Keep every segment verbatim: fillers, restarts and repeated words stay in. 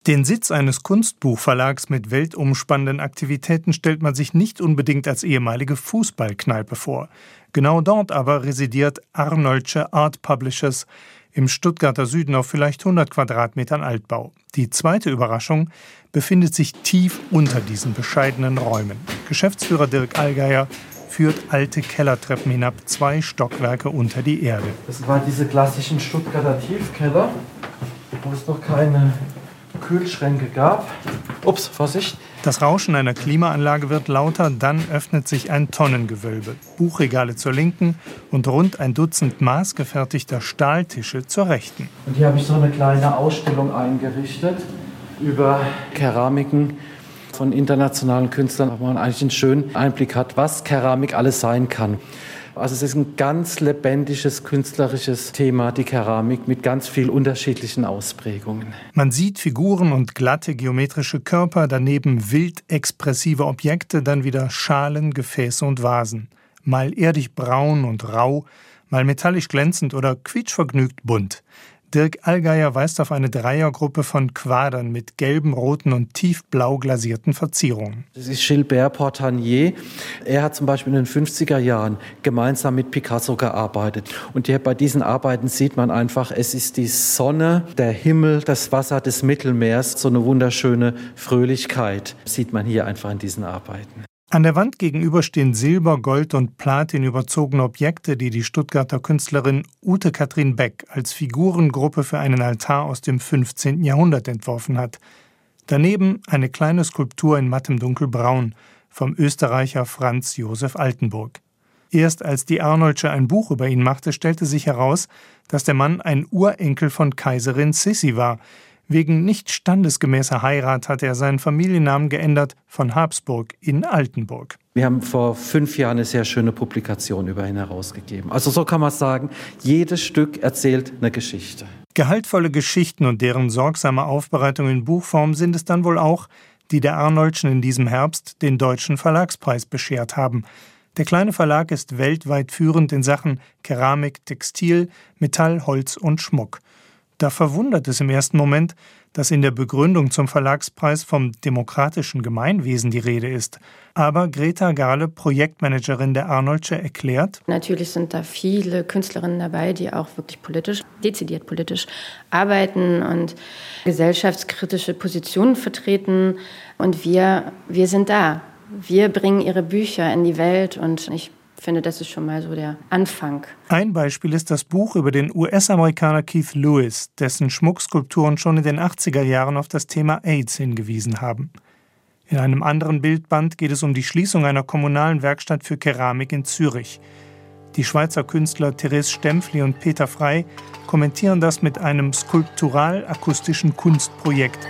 Den Sitz eines Kunstbuchverlags mit weltumspannenden Aktivitäten stellt man sich nicht unbedingt als ehemalige Fußballkneipe vor. Genau dort aber residiert Arnoldsche Art Publishers im Stuttgarter Süden auf vielleicht hundert Quadratmetern Altbau. Die zweite Überraschung befindet sich tief unter diesen bescheidenen Räumen. Geschäftsführer Dirk Allgeier führt alte Kellertreppen hinab, zwei Stockwerke unter die Erde. Das waren diese klassischen Stuttgarter Tiefkeller, wo es noch keine Kühlschränke gab. Ups, Vorsicht. Das Rauschen einer Klimaanlage wird lauter, dann öffnet sich ein Tonnengewölbe. Buchregale zur linken und rund ein Dutzend maßgefertigter Stahltische zur rechten. Und hier habe ich so eine kleine Ausstellung eingerichtet über Keramiken von internationalen Künstlern, wo man eigentlich einen schönen Einblick hat, was Keramik alles sein kann. Also es ist ein ganz lebendiges, künstlerisches Thema, die Keramik, mit ganz vielen unterschiedlichen Ausprägungen. Man sieht Figuren und glatte geometrische Körper, daneben wild expressive Objekte, dann wieder Schalen, Gefäße und Vasen. Mal erdig braun und rau, mal metallisch glänzend oder quietschvergnügt bunt. Dirk Allgeier weist auf eine Dreiergruppe von Quadern mit gelben, roten und tiefblau glasierten Verzierungen. Das ist Gilbert Portanier. Er hat zum Beispiel in den fünfziger Jahren gemeinsam mit Picasso gearbeitet. Und hier bei diesen Arbeiten sieht man einfach, es ist die Sonne, der Himmel, das Wasser des Mittelmeers. So eine wunderschöne Fröhlichkeit sieht man hier einfach in diesen Arbeiten. An der Wand gegenüber stehen Silber-, Gold- und Platin überzogene Objekte, die die Stuttgarter Künstlerin Ute Katrin Beck als Figurengruppe für einen Altar aus dem fünfzehnten Jahrhundert entworfen hat. Daneben eine kleine Skulptur in mattem Dunkelbraun vom Österreicher Franz Josef Altenburg. Erst als die Arnoldsche ein Buch über ihn machte, stellte sich heraus, dass der Mann ein Urenkel von Kaiserin Sissi war. Wegen nicht standesgemäßer Heirat hatte er seinen Familiennamen geändert von Habsburg in Altenburg. Wir haben vor fünf Jahren eine sehr schöne Publikation über ihn herausgegeben. Also so kann man sagen, jedes Stück erzählt eine Geschichte. Gehaltvolle Geschichten und deren sorgsame Aufbereitung in Buchform sind es dann wohl auch, die der Arnoldschen in diesem Herbst den Deutschen Verlagspreis beschert haben. Der kleine Verlag ist weltweit führend in Sachen Keramik, Textil, Metall, Holz und Schmuck. Da verwundert es im ersten Moment, dass in der Begründung zum Verlagspreis vom demokratischen Gemeinwesen die Rede ist. Aber Greta Gahle, Projektmanagerin der Arnoldsche, erklärt: Natürlich sind da viele Künstlerinnen dabei, die auch wirklich politisch, dezidiert politisch arbeiten und gesellschaftskritische Positionen vertreten. Und wir, wir sind da. Wir bringen ihre Bücher in die Welt und ich Ich finde, das ist schon mal so der Anfang. Ein Beispiel ist das Buch über den U S-Amerikaner Keith Lewis, dessen Schmuckskulpturen schon in den achtziger Jahren auf das Thema AIDS hingewiesen haben. In einem anderen Bildband geht es um die Schließung einer kommunalen Werkstatt für Keramik in Zürich. Die Schweizer Künstler Therese Stempfli und Peter Frey kommentieren das mit einem skulptural-akustischen Kunstprojekt.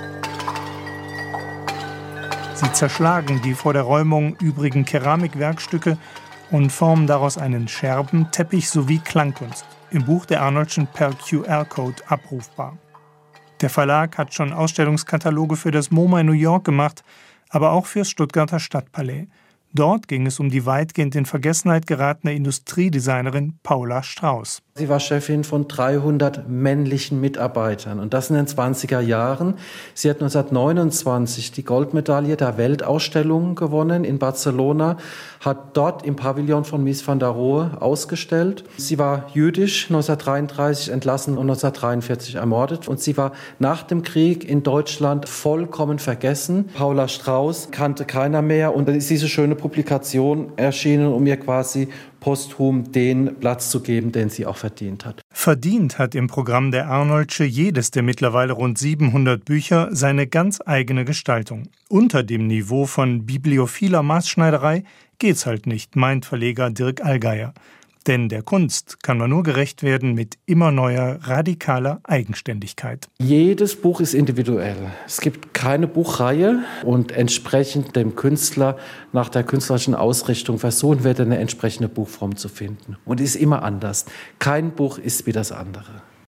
Sie zerschlagen die vor der Räumung übrigen Keramikwerkstücke und formen daraus einen Scherben-, Teppich- sowie Klangkunst, im Buch der Arnoldschen per Q R-Code abrufbar. Der Verlag hat schon Ausstellungskataloge für das MoMA in New York gemacht, aber auch fürs Stuttgarter Stadtpalais. Dort ging es um die weitgehend in Vergessenheit geratene Industriedesignerin Paula Strauß. Sie war Chefin von dreihundert männlichen Mitarbeitern und das in den zwanziger Jahren. Sie hat neunzehnhundertneunundzwanzig die Goldmedaille der Weltausstellung gewonnen in Barcelona, hat dort im Pavillon von Mies van der Rohe ausgestellt. Sie war jüdisch, neunzehnhundertdreiunddreißig entlassen und neunzehnhundertdreiundvierzig ermordet. Und sie war nach dem Krieg in Deutschland vollkommen vergessen. Paula Strauß kannte keiner mehr und dann ist diese schöne Publikation erschienen, um ihr quasi posthum den Platz zu geben, den sie auch verdient hat. Verdient hat im Programm der Arnoldsche jedes der mittlerweile rund siebenhundert Bücher seine ganz eigene Gestaltung. Unter dem Niveau von bibliophiler Maßschneiderei geht's halt nicht, meint Verleger Dirk Allgeier. Denn der Kunst kann man nur gerecht werden mit immer neuer, radikaler Eigenständigkeit. Jedes Buch ist individuell. Es gibt keine Buchreihe und entsprechend dem Künstler nach der künstlerischen Ausrichtung versuchen wir, eine entsprechende Buchform zu finden. Und ist immer anders. Kein Buch ist wie das andere.